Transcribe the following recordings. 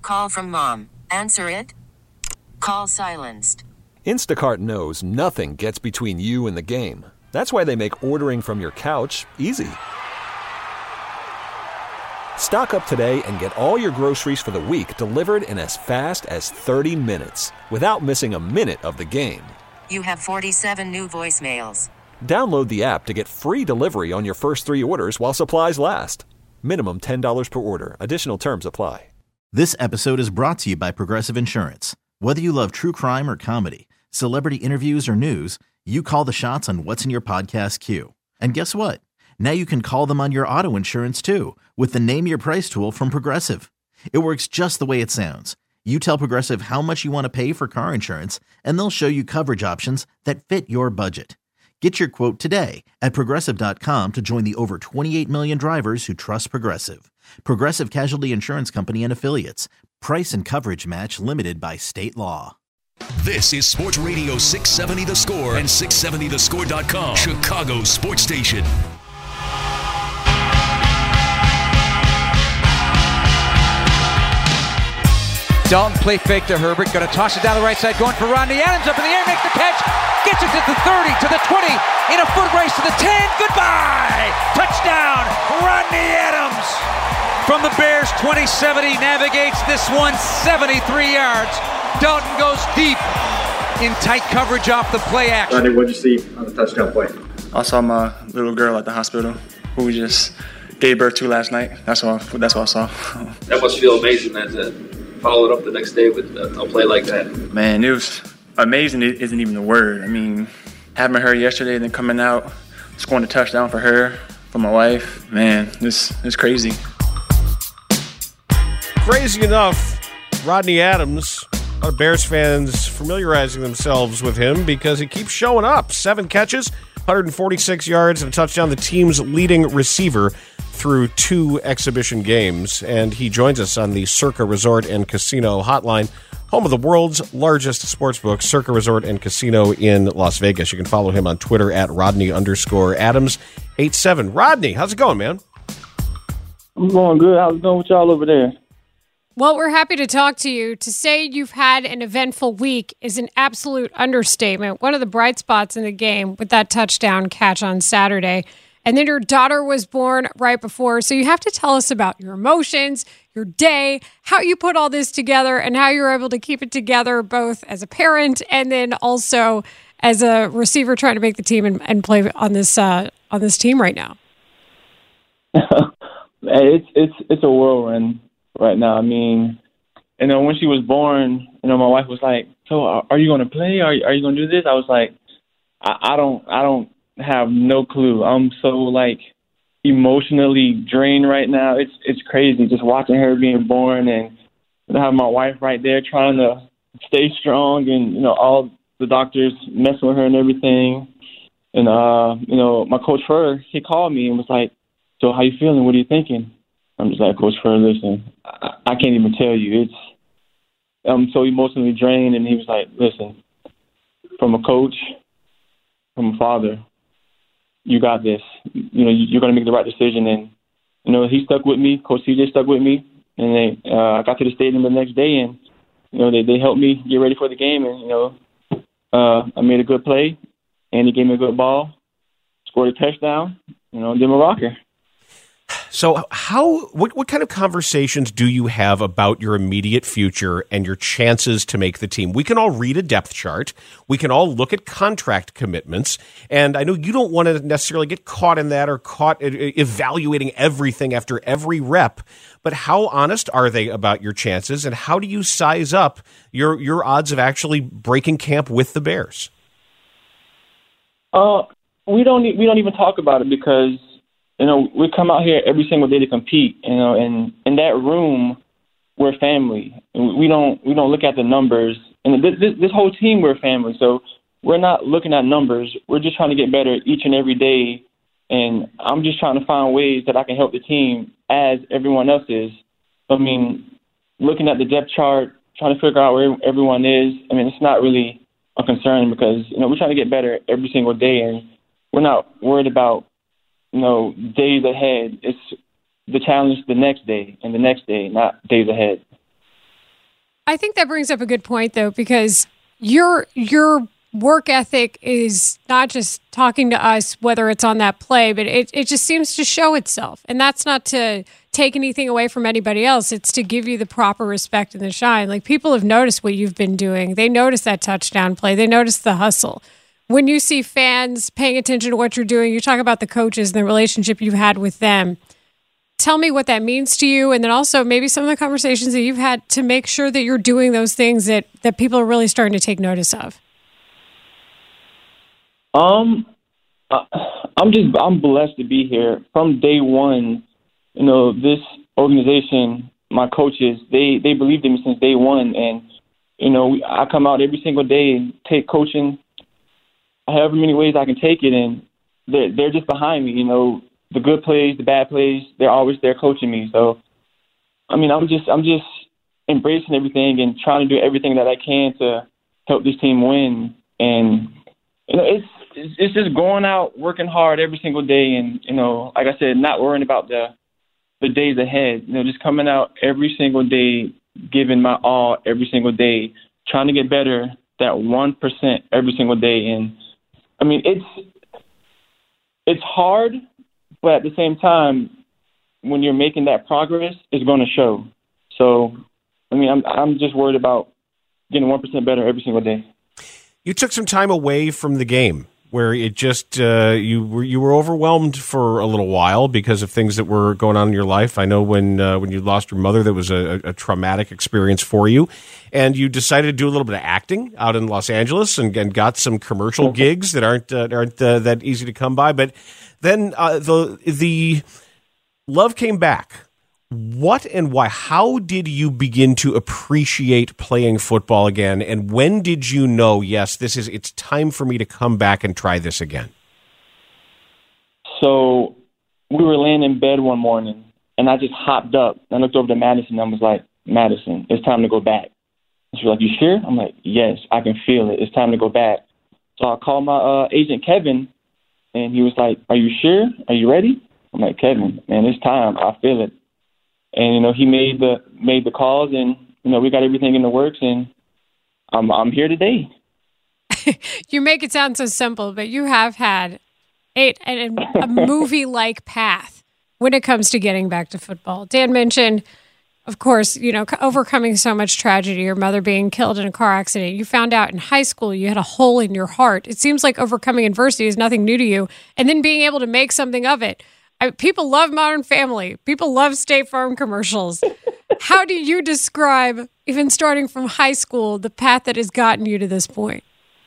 Call from mom. Answer it. Call silenced. Instacart knows nothing gets between you and the game. That's why they make ordering from your couch easy. Stock up today and get all your groceries for the week delivered in as fast as 30 minutes without missing a minute of the game. You have 47 new voicemails. Download the app to get free delivery on your first 3 orders while supplies last. Minimum $10 per order. Additional terms apply. This episode is brought to you by Progressive Insurance. Whether you love true crime or comedy, celebrity interviews or news, you call the shots on what's in your podcast queue. And guess what? Now you can call them on your auto insurance too with the Name Your Price tool from Progressive. It works just the way it sounds. You tell Progressive how much you want to pay for car insurance, and they'll show you coverage options that fit your budget. Get your quote today at Progressive.com to join the over 28 million drivers who trust Progressive. Progressive Casualty Insurance Company and Affiliates. Price and coverage match limited by state law. This is Sports Radio 670 The Score and 670thescore.com, Chicago's sports station. Dalton play fake to Herbert, going to toss it down the right side, going for Rodney Adams, up in the air, makes the catch, gets it to the 30, to the 20, in a foot race to the 10, goodbye! Touchdown, Rodney Adams! From the Bears 27, he navigates this one 73 yards. Dalton goes deep in tight coverage off the play action. Rodney, what did you see on the touchdown play? I saw my little girl at the hospital who we just gave birth to last night. That's what I saw. That must feel amazing to follow it up the next day with a play like that. Man, it was amazing. It isn't even a word. I mean, having her yesterday and then coming out, scoring a touchdown for her, for my wife, man, it's crazy. Crazy enough, Rodney Adams, a lot of Bears fans familiarizing themselves with him because he keeps showing up. 7 catches, 146 yards, and a touchdown. The team's leading receiver through 2 exhibition games. And he joins us on the Circa Resort and Casino hotline, home of the world's largest sportsbook, Circa Resort and Casino in Las Vegas. You can follow him on Twitter at Rodney_Adams87. Rodney, how's it going, man? I'm going good. How's it going with y'all over there? Well, we're happy to talk to you. To say you've had an eventful week is an absolute understatement. One of the bright spots in the game with that touchdown catch on Saturday. And then your daughter was born right before. So you have to tell us about your emotions, your day, how you put all this together, and how you're able to keep it together both as a parent and then also as a receiver trying to make the team and play on this team right now. It's a whirlwind right now. I mean, when she was born, my wife was like, "So, are you going to play? Are you going to do this?" I was like, "I don't have no clue. I'm so emotionally drained right now. It's crazy just watching her being born and having my wife right there trying to stay strong and all the doctors messing with her and everything. And my coach Furr, he called me and was like, "So how you feeling? What are you thinking?" I'm just like, "Coach Furr, listen, I can't even tell you. I'm so emotionally drained." And he was like, "Listen, from a coach, from a father, you got this. You're going to make the right decision." And, he stuck with me. Coach CJ stuck with me. And I got to the stadium the next day, and, they helped me get ready for the game. And, I made a good play, and he gave me a good ball, scored a touchdown, did my rocker. So what kind of conversations do you have about your immediate future and your chances to make the team? We can all read a depth chart. We can all look at contract commitments. And I know you don't want to necessarily get caught in that or caught evaluating everything after every rep. But how honest are they about your chances, and how do you size up your odds of actually breaking camp with the Bears? We don't even talk about it because we come out here every single day to compete, and in that room, we're family. And we don't look at the numbers. And this whole team, we're family. So we're not looking at numbers. We're just trying to get better each and every day. And I'm just trying to find ways that I can help the team as everyone else is. I mean, looking at the depth chart, trying to figure out where everyone is, it's not really a concern because, we're trying to get better every single day. And we're not worried about days ahead. It's the challenge the next day and the next day, not days ahead. I think that brings up a good point, though, because your work ethic is not just talking to us, whether it's on that play, but it just seems to show itself. And that's not to take anything away from anybody else. It's to give you the proper respect and the shine. Like, people have noticed what you've been doing. They notice that touchdown play. They notice the hustle. When you see fans paying attention to what you're doing, you talk about the coaches and the relationship you've had with them. Tell me what that means to you, and then also maybe some of the conversations that you've had to make sure that you're doing those things that people are really starting to take notice of. I'm blessed to be here. From day one, you know, this organization, my coaches, they believed in me since day one. And, you know, I come out every single day and take coaching however many ways I can take it. And they're just behind me, you know, the good plays, the bad plays, they're always there coaching me. So, I mean, I'm just embracing everything and trying to do everything that I can to help this team win. And, you know, it's just going out, working hard every single day. And, you know, like I said, not worrying about the days ahead, you know, just coming out every single day, giving my all every single day, trying to get better, that 1% every single day. And, I mean, it's hard, but at the same time, when you're making that progress, it's going to show. So, I mean, I'm just worried about getting 1% better every single day. You took some time away from the game where it just you were overwhelmed for a little while because of things that were going on in your life. I know when you lost your mother, that was a traumatic experience for you, and you decided to do a little bit of acting out in Los Angeles and got some commercial gigs that aren't that easy to come by. But then the love came back. What and why? How did you begin to appreciate playing football again? And when did you know, yes, it's time for me to come back and try this again? So we were laying in bed one morning, and I just hopped up. I looked over to Madison, and I was like, Madison, it's time to go back. And she was like, you sure? I'm like, yes, I can feel it. It's time to go back. So I called my agent, Kevin, and he was like, are you sure? Are you ready? I'm like, Kevin, man, it's time. I feel it. And, you know, he made the calls, and, you know, we got everything in the works, and I'm here today. You make it sound so simple, but you have had a movie-like path when it comes to getting back to football. Dan mentioned, of course, you know, overcoming so much tragedy, your mother being killed in a car accident. You found out in high school you had a hole in your heart. It seems like overcoming adversity is nothing new to you, and then being able to make something of it. People love Modern Family. People love State Farm commercials. How do you describe, even starting from high school, the path that has gotten you to this point?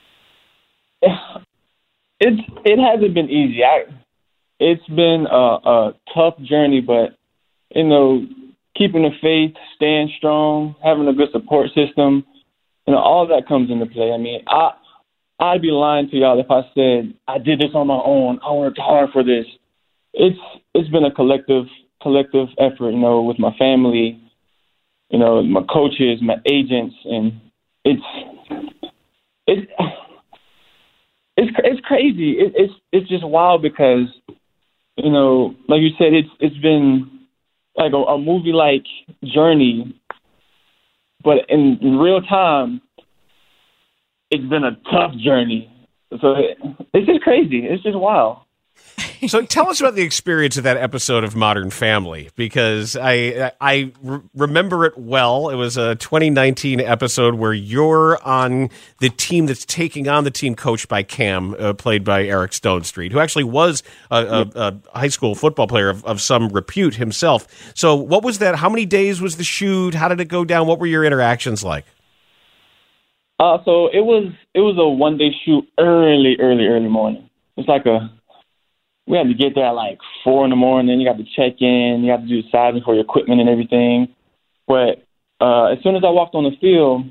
It hasn't been easy. It's been a tough journey, but, you know, keeping the faith, staying strong, having a good support system, you know, all of that comes into play. I mean, I'd be lying to y'all if I said I did this on my own. I worked hard for this. It's been a collective effort, you know, with my family, you know, my coaches, my agents, and it's crazy. It's just wild because, you know, like you said, it's been like a movie-like journey, but in real time, it's been a tough journey. So it's just crazy. It's just wild. So tell us about the experience of that episode of Modern Family, because I remember it well. It was a 2019 episode where you're on the team that's taking on the team coached by Cam, played by Eric Stonestreet, who actually was a high school football player of some repute himself. So what was that? How many days was the shoot? How did it go down? What were your interactions like? So it was a one-day shoot early morning. It's like we had to get there at like 4 in the morning. You got to check in. You have to do sizing for your equipment and everything. But as soon as I walked on the field,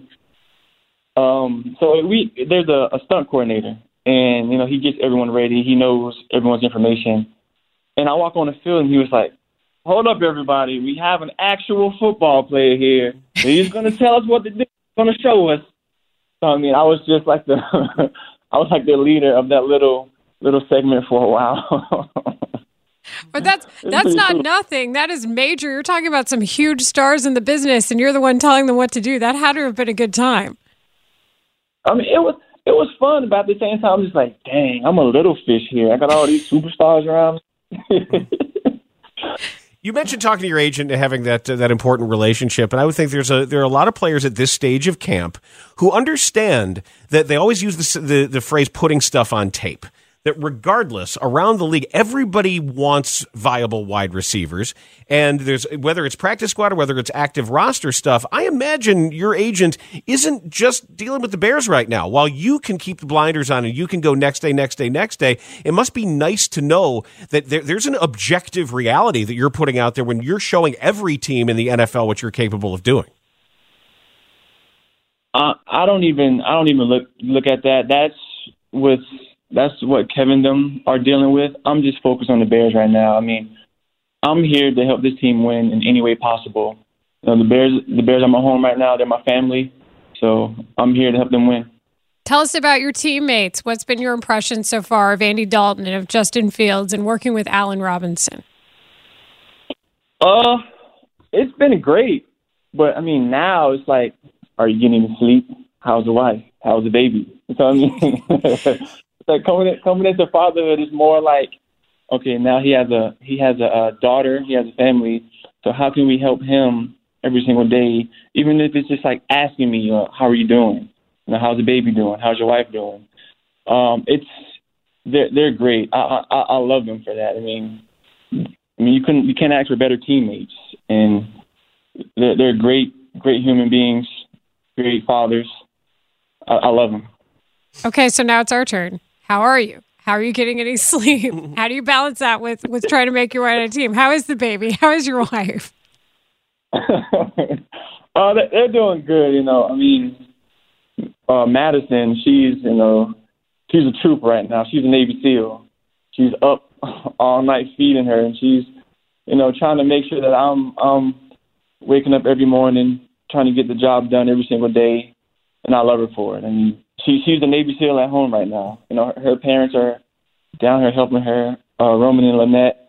there's a stunt coordinator, and, you know, he gets everyone ready. He knows everyone's information. And I walk on the field, and he was like, hold up, everybody. We have an actual football player here. He's going to tell us what to do. He's going to show us. So, I mean, I was just like the leader of that little segment for a while. But that's not nothing. That is major. You're talking about some huge stars in the business, and you're the one telling them what to do. That had to have been a good time. I mean, it was fun, but at the same time, I'm just like, dang, I'm a little fish here. I got all these superstars around me. You mentioned talking to your agent and having that important relationship, and I would think there are a lot of players at this stage of camp who understand that they always use the phrase "putting stuff on tape." That regardless, around the league, everybody wants viable wide receivers, and there's whether it's practice squad or whether it's active roster stuff. I imagine your agent isn't just dealing with the Bears right now. While you can keep the blinders on and you can go next day, it must be nice to know that there's an objective reality that you're putting out there when you're showing every team in the NFL what you're capable of doing. I don't even look at that. That's what Kevin them are dealing with. I'm just focused on the Bears right now. I mean, I'm here to help this team win in any way possible. You know, the Bears are my home right now. They're my family. So I'm here to help them win. Tell us about your teammates. What's been your impression so far of Andy Dalton and of Justin Fields and working with Allen Robinson? It's been great. But, I mean, now it's like, are you getting sleep? How's the wife? How's the baby? You know what I mean? Like coming into fatherhood is more like, okay, now he has a daughter, he has a family. So how can we help him every single day, even if it's just like asking me, how are you doing? You know, how's the baby doing? How's your wife doing? They're great. I love them for that. I mean, you can't ask for better teammates, and they're great human beings, great fathers. I love them. Okay, so now it's our turn. How are you? How are you getting any sleep? How do you balance that with trying to make your way on a team? How is the baby? How is your wife? They're doing good. You know, I mean, Madison, she's a trooper right now. She's a Navy SEAL. She's up all night feeding her, and she's, trying to make sure that I'm waking up every morning, trying to get the job done every single day, and I love her for it. I mean, she's a Navy SEAL at home right now. You know, her parents are down here helping her, Roman and Lynette.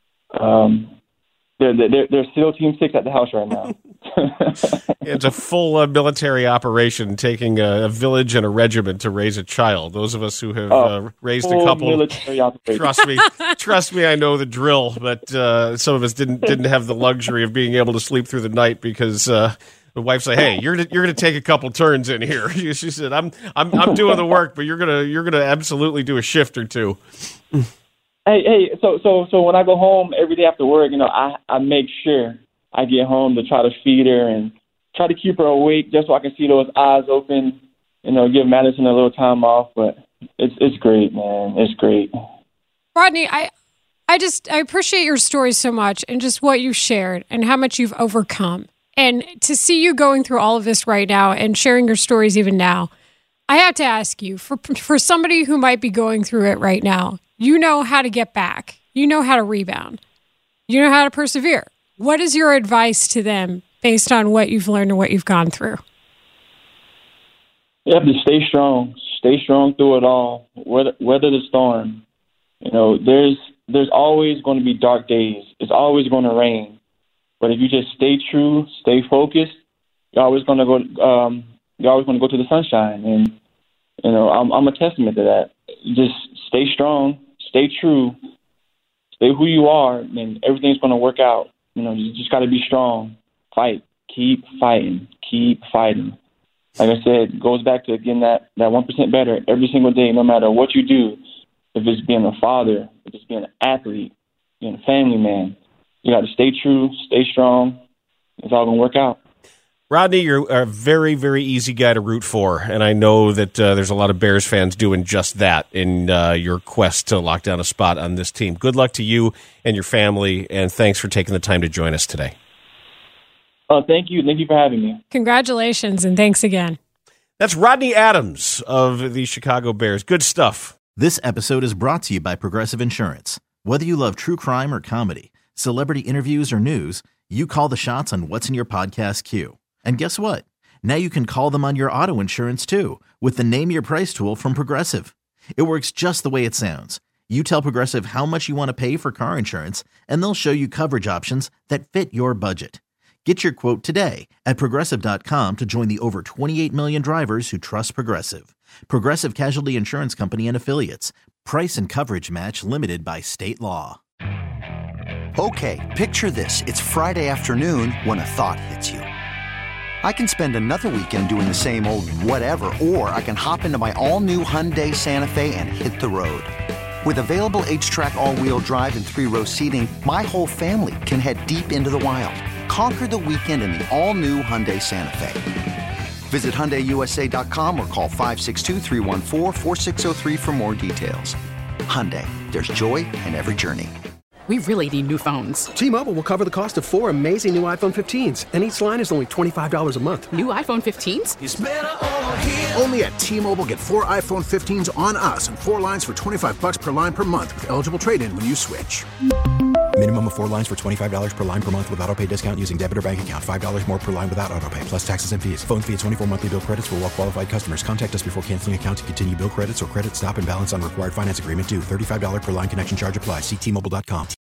They're SEAL Team 6 at the house right now. It's a full military operation, taking a village and a regiment to raise a child. Those of us who have raised a couple, trust me, I know the drill. But some of us didn't have the luxury of being able to sleep through the night because the wife said, "Hey, you're gonna take a couple turns in here." She said, "I'm doing the work, but you're gonna absolutely do a shift or two." Hey, so when I go home every day after work, I make sure I get home to try to feed her and try to keep her awake just so I can see those eyes open, give Madison a little time off. But it's great, man. It's great. Rodney, I appreciate your story so much and just what you shared and how much you've overcome. And to see you going through all of this right now and sharing your stories even now, I have to ask you, for somebody who might be going through it right now, you know how to get back. You know how to rebound. You know how to persevere. What is your advice to them based on what you've learned and what you've gone through? You have to stay strong. Stay strong through it all. Weather the storm. There's always going to be dark days. It's always going to rain. But if you just stay true, stay focused, you're always going to go. You're always going to go to the sunshine. And I'm a testament to that. Just stay strong, stay true, stay who you are, and everything's going to work out. You just got to be strong. Fight. Keep fighting. Keep fighting. Like I said, it goes back to getting that 1% better every single day, no matter what you do. If it's being a father, if it's being an athlete, being a family man, you got to stay true, stay strong. It's all going to work out. Rodney, you're a very, very easy guy to root for, and I know that there's a lot of Bears fans doing just that in your quest to lock down a spot on this team. Good luck to you and your family, and thanks for taking the time to join us today. Thank you. Thank you for having me. Congratulations, and thanks again. That's Rodney Adams of the Chicago Bears. Good stuff. This episode is brought to you by Progressive Insurance. Whether you love true crime or comedy, celebrity interviews or news, you call the shots on what's in your podcast queue. And guess what? Now you can call them on your auto insurance too with the Name Your Price tool from Progressive. It works just the way it sounds. You tell Progressive how much you want to pay for car insurance, and they'll show you coverage options that fit your budget. Get your quote today at Progressive.com to join the over 28 million drivers who trust Progressive. Progressive Casualty Insurance Company and Affiliates. Price and coverage match limited by state law. Okay, picture this. It's Friday afternoon when a thought hits you. I can spend another weekend doing the same old whatever, or I can hop into my all-new Hyundai Santa Fe and hit the road. With available H-Track all-wheel drive and 3-row seating, my whole family can head deep into the wild. Conquer the weekend in the all-new Hyundai Santa Fe. Visit HyundaiUSA.com or call 562-314-4603 for more details. Hyundai, there's joy in every journey. We really need new phones. T-Mobile will cover the cost of 4 amazing new iPhone 15s, and each line is only $25 a month. New iPhone 15s? It's better over here. Only at T-Mobile, get 4 iPhone 15s on us and 4 lines for $25 per line per month with eligible trade-in when you switch. Minimum of 4 lines for $25 per line per month with autopay discount using debit or bank account. $5 more per line without autopay, plus taxes and fees. Phone fee at 24 monthly bill credits for well-qualified customers. Contact us before canceling account to continue bill credits or credit stop and balance on required finance agreement due. $35 per line connection charge applies. See T-Mobile.com.